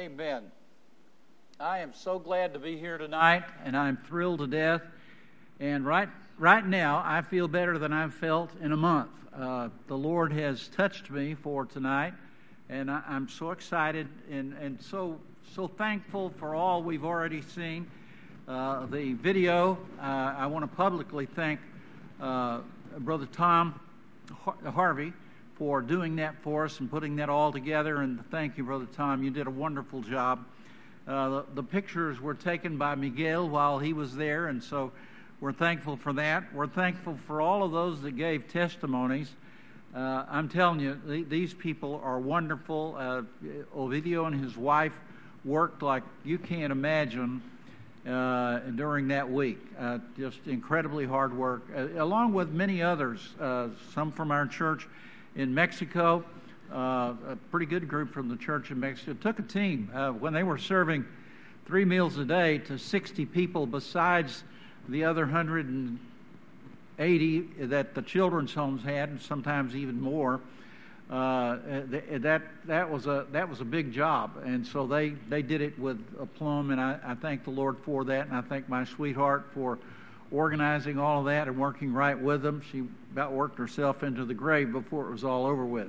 Amen. I am so glad to be here tonight, and I'm thrilled to death. And right now, I feel better than I've felt in a month. The Lord has touched me for tonight, and I'm so excited and so thankful for all we've already seen. The video, I want to publicly thank Brother Tom Harvey for doing that for us and putting that all together. And thank you, Brother Tom. You did a wonderful job. The pictures were taken by Miguel while he was there, and so we're thankful for that. We're thankful for all of those that gave testimonies. I'm telling you, these people are wonderful. Ovidio and his wife worked like you can't imagine during that week. Just incredibly hard work, along with many others, some from our church in Mexico, a pretty good group from the church in Mexico. It took a team when they were serving 3 meals a day to 60 people besides the other 180 that the children's homes had, and sometimes even more. That was a big job, and so they did it with aplomb, and I thank the Lord for that, and I thank my sweetheart for organizing all of that and working right with them. She about worked herself into the grave before it was all over with.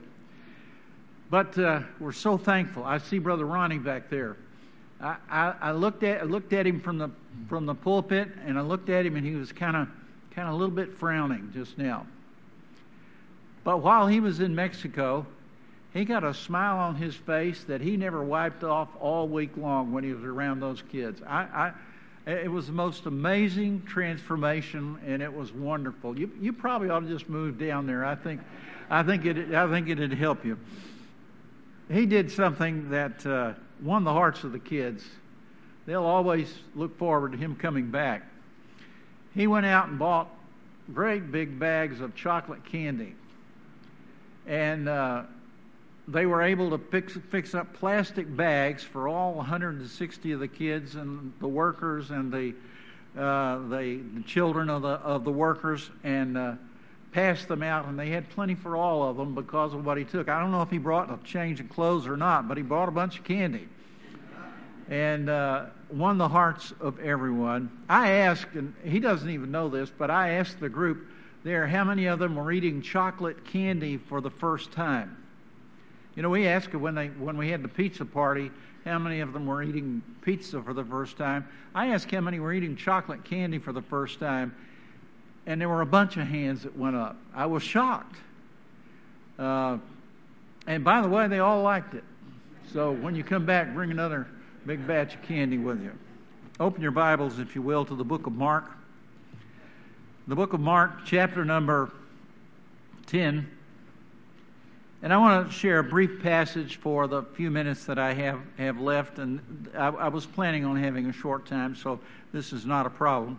But we're so thankful. I see Brother Ronnie back there. I looked at him from the pulpit, and I looked at him, and he was kind of a little bit frowning just now. But while he was in Mexico, he got a smile on his face that he never wiped off all week long when he was around those kids. It was the most amazing transformation, and it was wonderful. You probably ought to just move down there. I think it'd help you. He did something that won the hearts of the kids. They'll always look forward to him coming back. He went out and bought great big bags of chocolate candy, and they were able to fix up plastic bags for all 160 of the kids and the workers and the children of the workers, and passed them out, and they had plenty for all of them because of what he took. I don't know if he brought a change of clothes or not, but he bought a bunch of candy and won the hearts of everyone. I asked, and he doesn't even know this, but I asked the group there how many of them were eating chocolate candy for the first time. You know, we asked when we had the pizza party how many of them were eating pizza for the first time. I asked how many were eating chocolate candy for the first time, and there were a bunch of hands that went up. I was shocked. And by the way, they all liked it. So when you come back, bring another big batch of candy with you. Open your Bibles, if you will, to the book of Mark. The book of Mark, chapter number 10. And I want to share a brief passage for the few minutes that I have left. And I was planning on having a short time, so this is not a problem.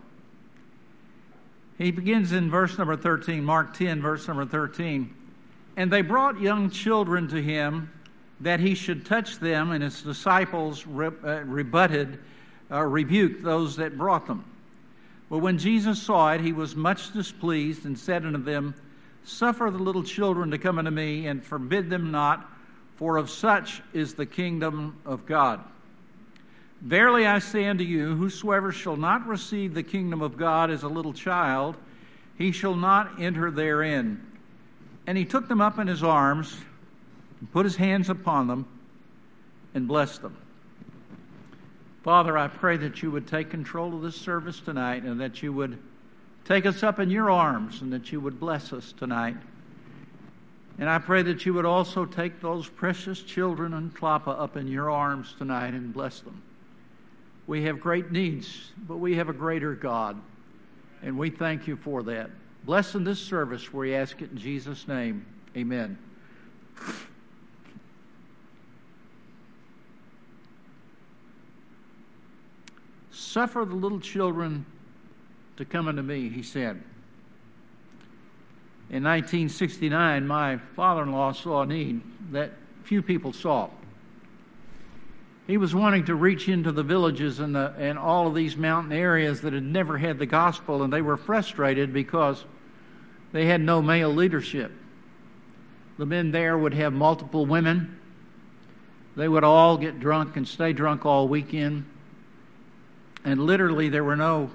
He begins in verse number 13, Mark 10, verse number 13. And they brought young children to him that he should touch them, and his disciples rebuked those that brought them. But when Jesus saw it, he was much displeased and said unto them, Suffer the little children to come unto me, and forbid them not, for of such is the kingdom of God. Verily I say unto you, whosoever shall not receive the kingdom of God as a little child, he shall not enter therein. And he took them up in his arms, and put his hands upon them, and blessed them. Father, I pray that you would take control of this service tonight, and that you would take us up in your arms, and that you would bless us tonight. And I pray that you would also take those precious children and Tlapa up in your arms tonight and bless them. We have great needs, but we have a greater God, and we thank you for that. Bless in this service, we ask it in Jesus' name. Amen. Suffer the little children to come unto me, he said. In 1969, my father-in-law saw a need that few people saw. He was wanting to reach into the villages and all of these mountain areas that had never had the gospel, and they were frustrated because they had no male leadership. The men there would have multiple women. They would all get drunk and stay drunk all weekend. And literally, there were no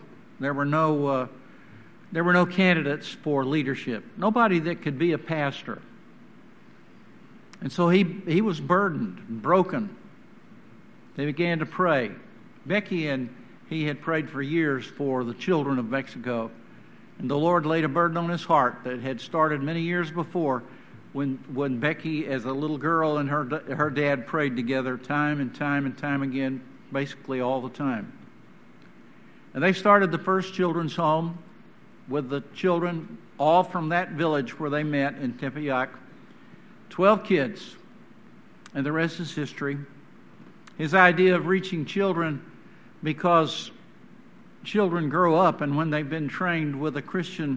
candidates for leadership. Nobody that could be a pastor. And so he was burdened and broken. They began to pray. Becky and he had prayed for years for the children of Mexico. And the Lord laid a burden on his heart that had started many years before when Becky, as a little girl, and her dad prayed together time and time again, basically all the time. And they started the first children's home with the children all from that village where they met in Tepeyac. 12 kids, and the rest is history. His idea of reaching children, because children grow up, and when they've been trained with a Christian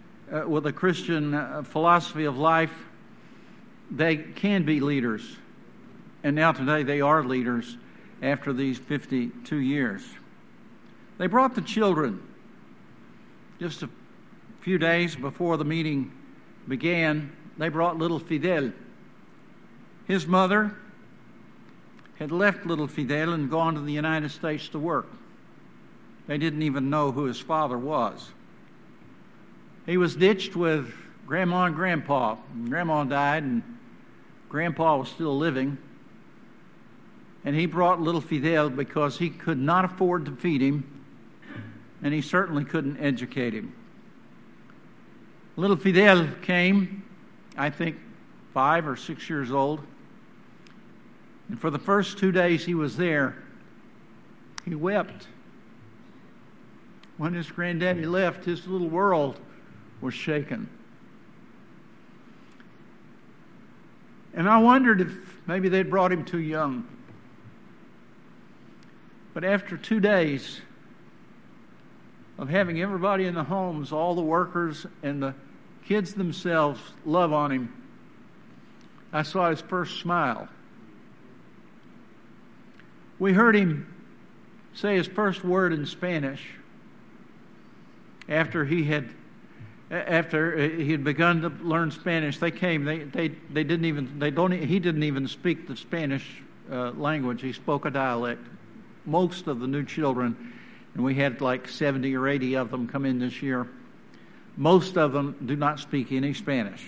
philosophy of life, they can be leaders. And now today they are leaders after these 52 years. They brought the children just a few days before the meeting began. They brought little Fidel. His mother had left little Fidel and gone to the United States to work. They didn't even know who his father was. He was ditched with Grandma and Grandpa. Grandma died and Grandpa was still living. And he brought little Fidel because he could not afford to feed him, and he certainly couldn't educate him. Little Fidel came, I think, 5 or 6 years old. And for the first 2 days he was there, he wept. When his granddaddy left, his little world was shaken. And I wondered if maybe they'd brought him too young. But after 2 days of having everybody in the homes, all the workers and the kids themselves, love on him, I saw his first smile. We heard him say his first word in Spanish after he had begun to learn Spanish. They came. He didn't even speak the Spanish language. He spoke a dialect. Most of the new children, and we had like 70 or 80 of them come in this year, most of them do not speak any Spanish.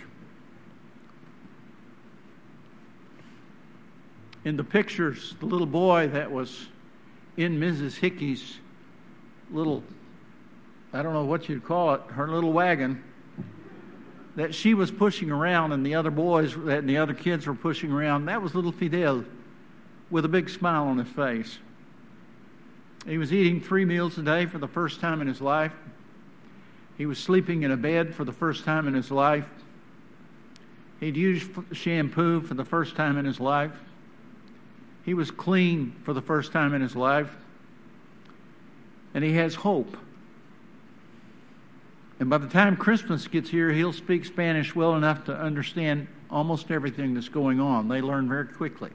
In the pictures, the little boy that was in Mrs. Hickey's little, I don't know what you'd call it, her little wagon, that she was pushing around and the other boys and the other kids were pushing around, that was little Fidel with a big smile on his face. He was eating 3 meals a day for the first time in his life. He was sleeping in a bed for the first time in his life. He'd used shampoo for the first time in his life. He was clean for the first time in his life. And he has hope. And by the time Christmas gets here, he'll speak Spanish well enough to understand almost everything that's going on. They learn very quickly.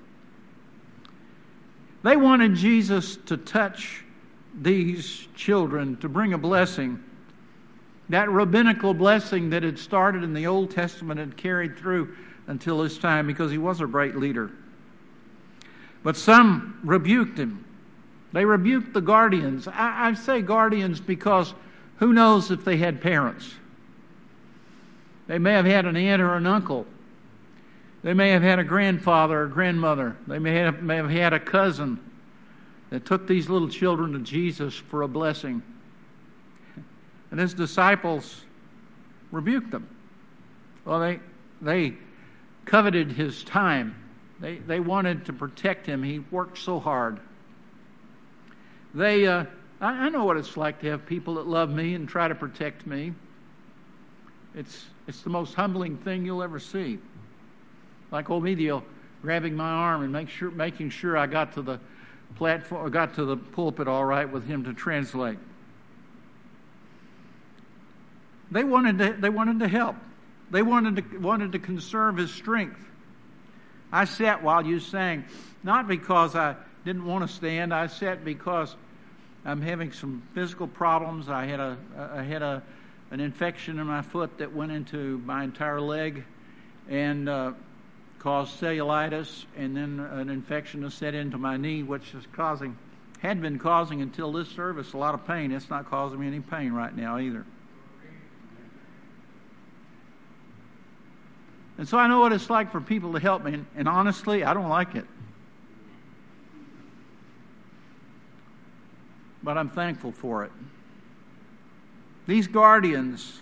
They wanted Jesus to touch these children, to bring a blessing. That rabbinical blessing that had started in the Old Testament and carried through until his time, because he was a great leader. But some rebuked him. They rebuked the guardians. I say guardians because who knows if they had parents? They may have had an aunt or an uncle. They may have had a grandfather or grandmother. They may have had a cousin that took these little children to Jesus for a blessing. And his disciples rebuked them. Well, they coveted his time. They wanted to protect him. He worked so hard. I know what it's like to have people that love me and try to protect me. It's the most humbling thing you'll ever see. Like Ovidio grabbing my arm and making sure I got to the platform, got to the pulpit all right with him to translate. They wanted to help. They wanted to conserve his strength. I sat while you sang, not because I didn't want to stand. I sat because I'm having some physical problems. I had an infection in my foot that went into my entire leg and caused cellulitis, and then an infection has set into my knee, which is had been causing until this service a lot of pain. It's not causing me any pain right now either. And so I know what it's like for people to help me, and honestly, I don't like it. But I'm thankful for it. These guardians,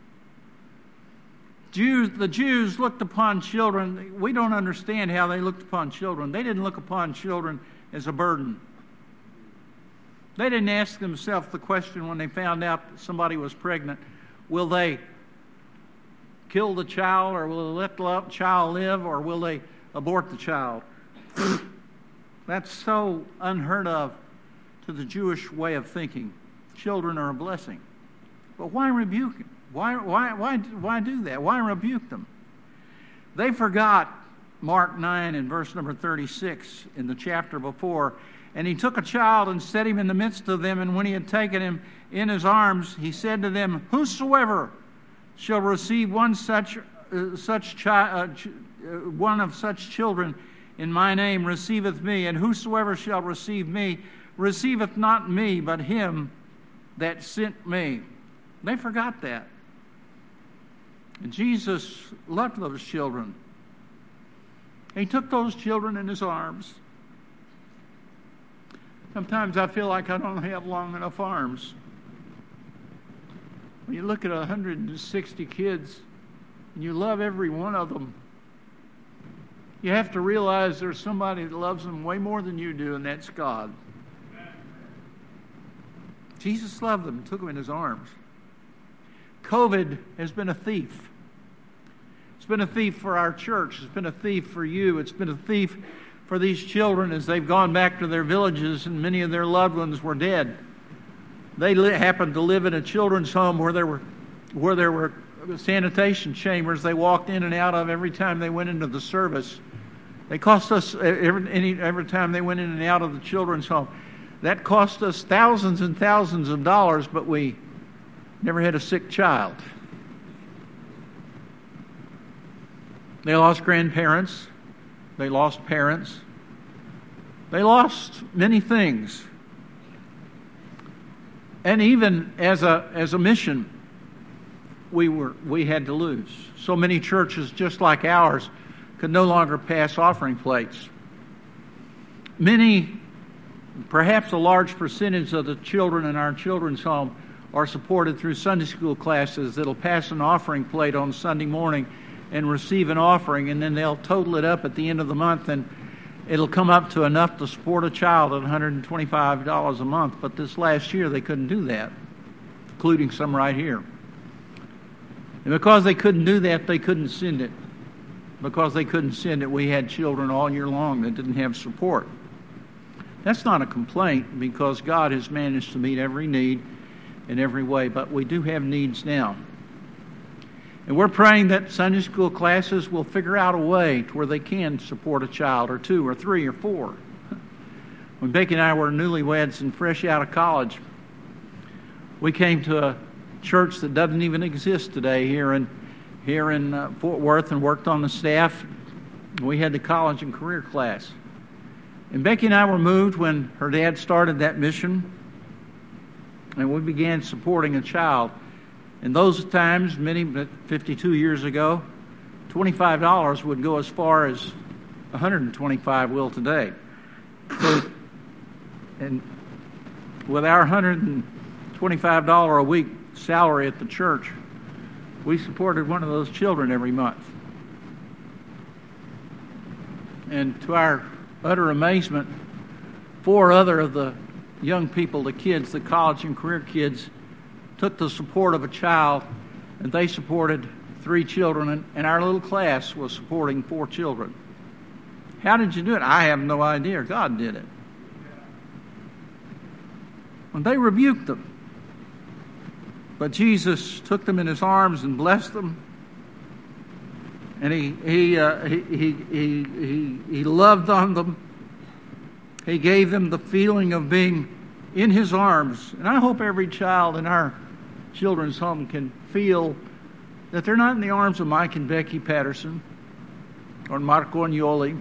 the Jews looked upon children. We don't understand how they looked upon children. They didn't look upon children as a burden. They didn't ask themselves the question when they found out that somebody was pregnant, will they kill the child, or will they let the child live, or will they abort the child? That's so unheard of to the Jewish way of thinking. Children are a blessing. But why rebuke them? Why do that? Why rebuke them? They forgot Mark 9 and verse number 36 in the chapter before. And he took a child and set him in the midst of them, and when he had taken him in his arms, he said to them, whosoever shall receive one of such children in my name receiveth me, and whosoever shall receive me receiveth not me, but him that sent me. They forgot that. And Jesus loved those children. He took those children in his arms. Sometimes I feel like I don't have long enough arms. When you look at 160 kids and you love every one of them, you have to realize there's somebody that loves them way more than you do, and that's God. Jesus loved them and took them in his arms. COVID has been a thief. It's been a thief for our church. It's been a thief for you. It's been a thief for these children as they've gone back to their villages and many of their loved ones were dead. They happened to live in a children's home where there were sanitation chambers they walked in and out of every time they went into the service. They cost us, every time they went in and out of the children's home, that cost us thousands and thousands of dollars, but we never had a sick child. They lost grandparents. They lost parents. They lost many things. And even as a mission, we had to lose. So many churches, just like ours, could no longer pass offering plates. Many, perhaps a large percentage of the children in our children's home are supported through Sunday school classes that'll pass an offering plate on Sunday morning and receive an offering, and then they'll total it up at the end of the month, and it'll come up to enough to support a child at $125 a month. But this last year they couldn't do that, including some right here. And because they couldn't do that, they couldn't send it. Because they couldn't send it, we had children all year long that didn't have support. That's not a complaint, because God has managed to meet every need in every way, but we do have needs now. And we're praying that Sunday school classes will figure out a way to where they can support a child or two or three or four. When Becky and I were newlyweds and fresh out of college, we came to a church that doesn't even exist today here in Fort Worth, and worked on the staff. We had the college and career class. And Becky and I were moved when her dad started that mission, and we began supporting a child. In those times, 52 years ago, $25 would go as far as $125 will today. So, and with our $125 a week salary at the church, we supported one of those children every month. And to our utter amazement, 4 other of the young people, the kids, the college and career kids, took the support of a child, and they supported 3 children, and our little class was supporting 4 children. How did you do it? I have no idea. God did it. And they rebuked them. But Jesus took them in his arms and blessed them. And he loved on them. He gave them the feeling of being in his arms. And I hope every child in our children's home can feel that they're not in the arms of Mike and Becky Patterson. or Marco Agnoli,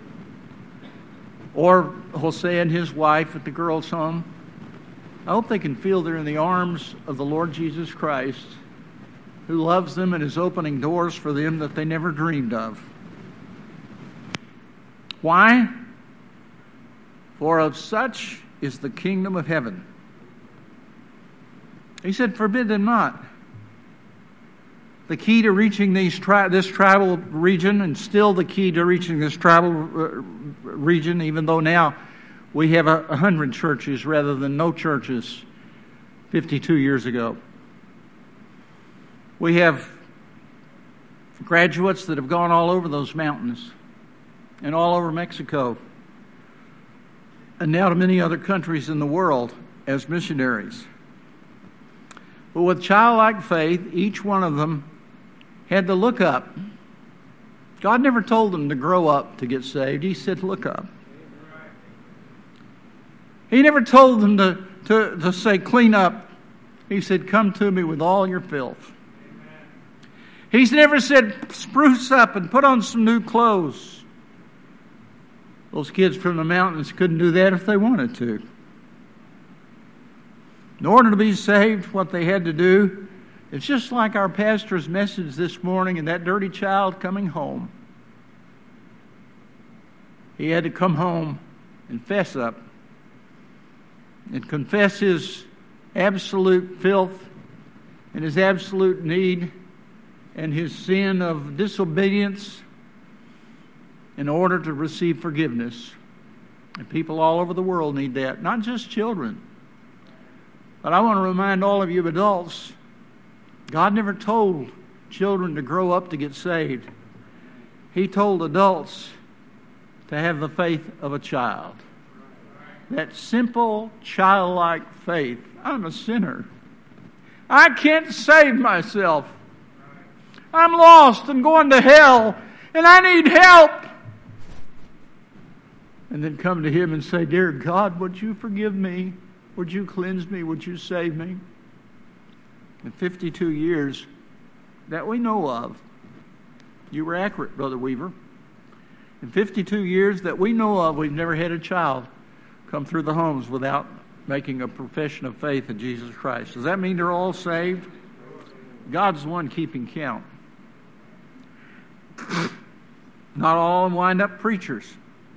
or Jose and his wife at the girls' home. I hope they can feel they're in the arms of the Lord Jesus Christ, who loves them and is opening doors for them that they never dreamed of. Why? For of such is the kingdom of heaven. He said, forbid them not. The key to reaching this tribal region, and still the key to reaching this tribal region, even though now we have 100 churches rather than no churches 52 years ago. We have graduates that have gone all over those mountains and all over Mexico and now to many other countries in the world as missionaries. But with childlike faith, each one of them had to look up. God never told them to grow up to get saved. He said, look up. He never told them to say, clean up. He said, come to me with all your filth. He's never said, spruce up and put on some new clothes. Those kids from the mountains couldn't do that if they wanted to. In order to be saved, what they had to do, it's just like our pastor's message this morning and that dirty child coming home. He had to come home and fess up and confess his absolute filth and his absolute need and his sin of disobedience in order to receive forgiveness. And people all over the world need that, not just children. But I want to remind all of you adults, God never told children to grow up to get saved. He told adults to have the faith of a child. That simple, childlike faith. I'm a sinner. I can't save myself. I'm lost and going to hell, and I need help. And then come to Him and say, dear God, would you forgive me? Would you cleanse me? Would you save me? In 52 years that we know of, you were accurate, Brother Weaver. In 52 years that we know of, we've never had a child come through the homes without making a profession of faith in Jesus Christ. Does that mean they're all saved? God's the one keeping count. Not all of them wind up preachers.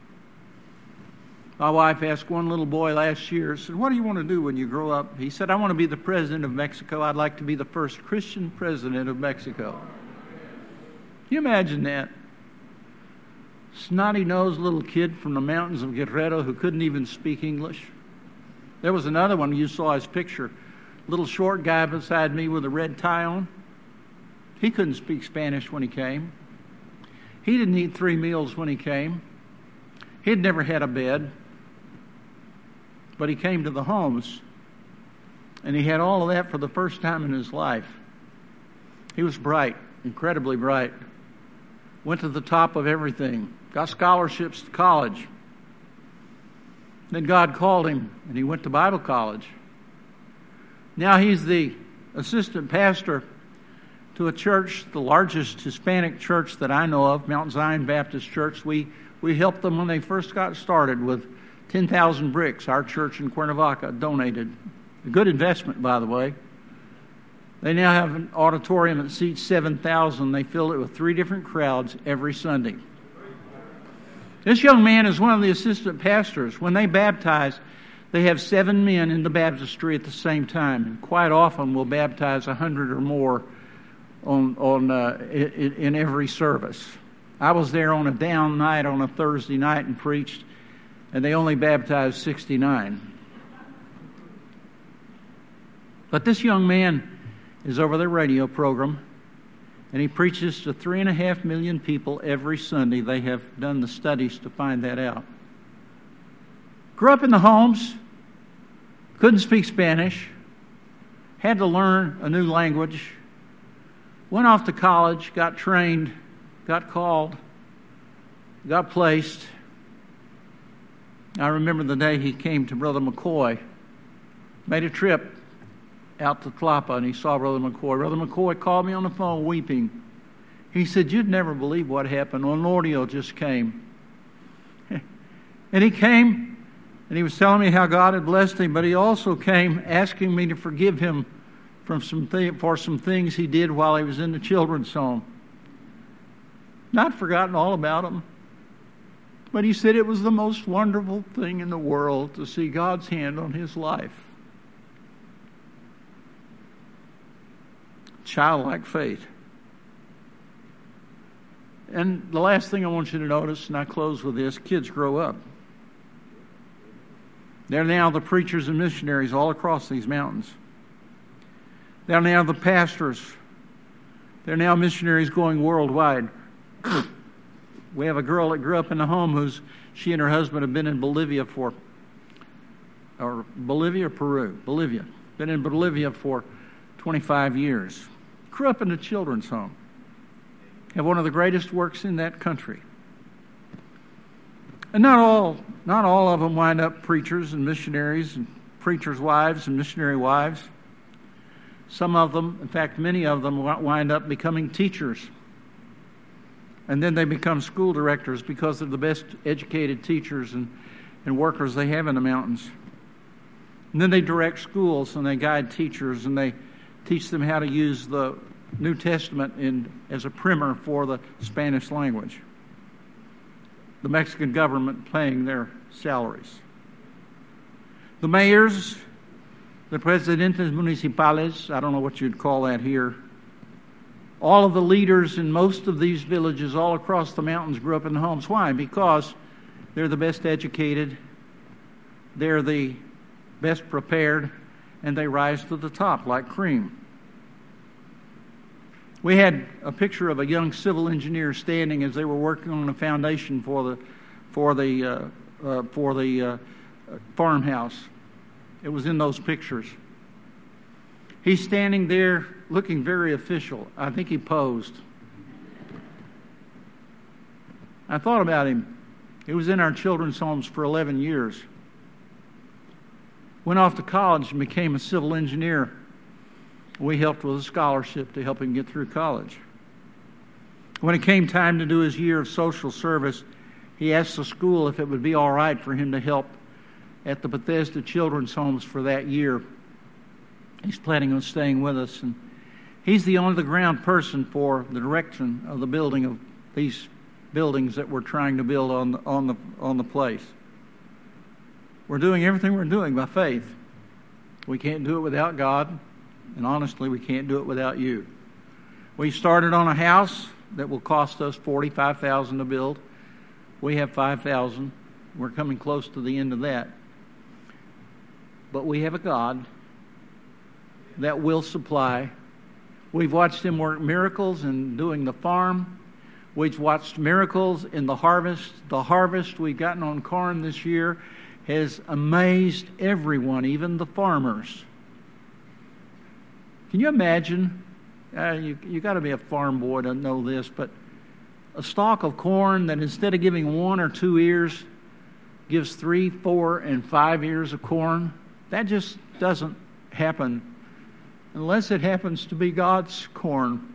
My wife asked one little boy last year, said, what do you want to do when you grow up? He said, I want to be the president of Mexico. I'd like to be the first Christian president of Mexico. Can you imagine that? Snotty-nosed little kid from the mountains of Guerrero who couldn't even speak English. There was another one, you saw his picture. Little short guy beside me with a red tie on. He couldn't speak Spanish when he came. He didn't eat 3 meals when he came. He'd never had a bed. But he came to the homes, and he had all of that for the first time in his life. He was bright, incredibly bright. Went to the top of everything. Got scholarships to college. Then God called him, and he went to Bible college. Now he's the assistant pastor to a church, the largest Hispanic church that I know of, Mount Zion Baptist Church. We helped them when they first got started with 10,000 bricks. Our church in Cuernavaca donated. A good investment, by the way. They now have an auditorium that seats 7,000. They fill it with 3 different crowds every Sunday. This young man is one of the assistant pastors. When they baptize, they have 7 men in the baptistry at the same time. And quite often will baptize 100 or more in every service. I was there on a down night on a Thursday night and preached, and they only baptized 69. But this young man is over their radio program, and he preaches to 3.5 million people every Sunday. They have done the studies to find that out. Grew up in the homes, couldn't speak Spanish, had to learn a new language, went off to college, got trained, got called, got placed. I remember the day he came to Brother McCoy, made a trip out to Tlapa, and he saw Brother McCoy. Brother McCoy called me on the phone weeping. He said, you'd never believe what happened. Honorio just came. And he came, and he was telling me how God had blessed him, but he also came asking me to forgive him for some things he did while he was in the children's home. Not forgotten all about them. But he said it was the most wonderful thing in the world to see God's hand on his life. Childlike faith. And the last thing I want you to notice, and I close with this, kids grow up. They're now the preachers and missionaries all across these mountains. They're now the pastors. They're now missionaries going worldwide. We have a girl that grew up in the home she and her husband have been in Bolivia or Peru? Bolivia. Been in Bolivia for 25 years. Grew up in a children's home. Have one of the greatest works in that country. And not all of them wind up preachers and missionaries and preachers' wives and missionary wives. Some of them, in fact, many of them wind up becoming teachers. And then they become school directors because they're the best educated teachers and workers they have in the mountains. And then they direct schools and they guide teachers and they teach them how to use the New Testament as a primer for the Spanish language. The Mexican government paying their salaries. The mayors, the presidentes municipales, I don't know what you'd call that here. All of the leaders in most of these villages all across the mountains grew up in homes. Why? Because they're the best educated, they're the best prepared, and they rise to the top like cream. We had a picture of a young civil engineer standing as they were working on a foundation for the farmhouse. It was in those pictures. He's standing there looking very official. I think he posed. I thought about him. He was in our children's homes for 11 years. Went off to college and became a civil engineer. We helped with a scholarship to help him get through college. When it came time to do his year of social service, he asked the school if it would be all right for him to help at the Bethesda Children's Homes for that year. He's planning on staying with us, and he's the on-the-ground person for the direction of the building of these buildings that we're trying to build on the place. We're doing everything we're doing by faith. We can't do it without God, and honestly, we can't do it without you. We started on a house that will cost us $45,000 to build. We have $5,000. We're coming close to the end of that. But we have a God that will supply. We've watched him work miracles in doing the farm. We've watched miracles in the harvest. The harvest we've gotten on corn this year has amazed everyone, even the farmers. Can you imagine? You got to be a farm boy to know this, but a stalk of corn that instead of giving 1 or 2 ears, gives 3, 4, and 5 ears of corn. That just doesn't happen unless it happens to be God's corn.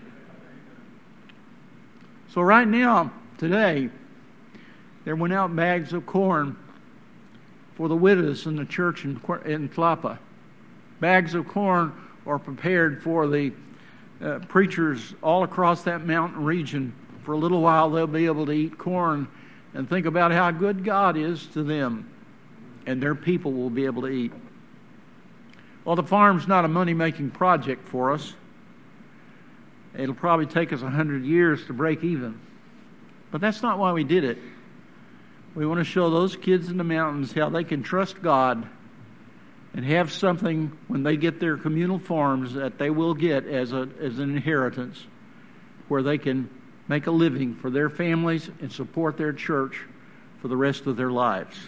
So right now, today, there went out bags of corn for the widows in the church in Tlapa. Bags of corn are prepared for the preachers all across that mountain region. For a little while, they'll be able to eat corn and think about how good God is to them, and their people will be able to eat. Well, the farm's not a money-making project for us. It'll probably take us 100 years to break even. But that's not why we did it. We want to show those kids in the mountains how they can trust God and have something when they get their communal farms that they will get as an inheritance, where they can make a living for their families and support their church for the rest of their lives.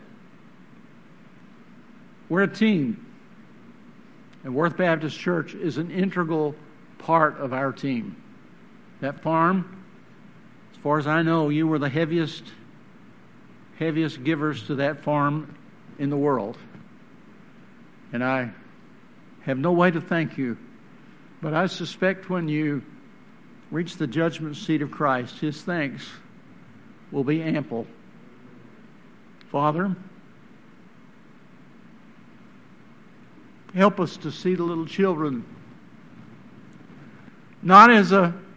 We're a team, and Worth Baptist Church is an integral part of our team. That farm, as far as I know, you were the heaviest givers to that farm in the world. And I have no way to thank you, but I suspect when you reach the judgment seat of Christ, His thanks will be ample. Father, help us to see the little children not as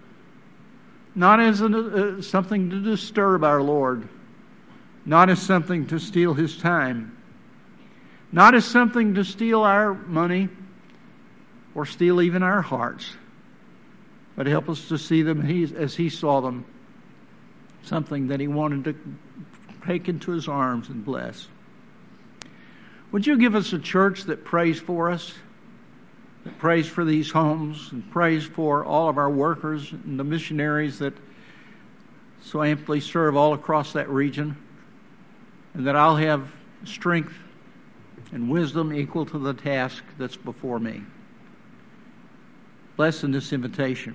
something to disturb our Lord, not as something to steal His time, not as something to steal our money or steal even our hearts, but help us to see them as He saw them, something that He wanted to take into His arms and bless. Would you give us a church that prays for us, that prays for these homes, and prays for all of our workers and the missionaries that so amply serve all across that region, and that I'll have strength and wisdom equal to the task that's before me. Bless in this invitation.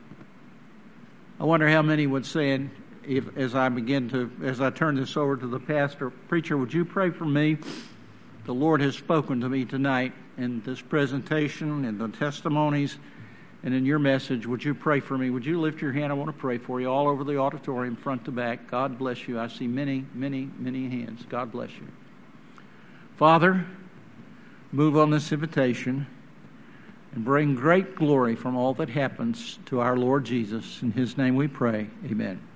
I wonder how many would say, as I turn this over to the pastor, preacher, would you pray for me? The Lord has spoken to me tonight in this presentation, in the testimonies, and in your message. Would you pray for me? Would you lift your hand? I want to pray for you all over the auditorium, front to back. God bless you. I see many, many, many hands. God bless you. Father, move on this invitation and bring great glory from all that happens to our Lord Jesus. In His name we pray. Amen.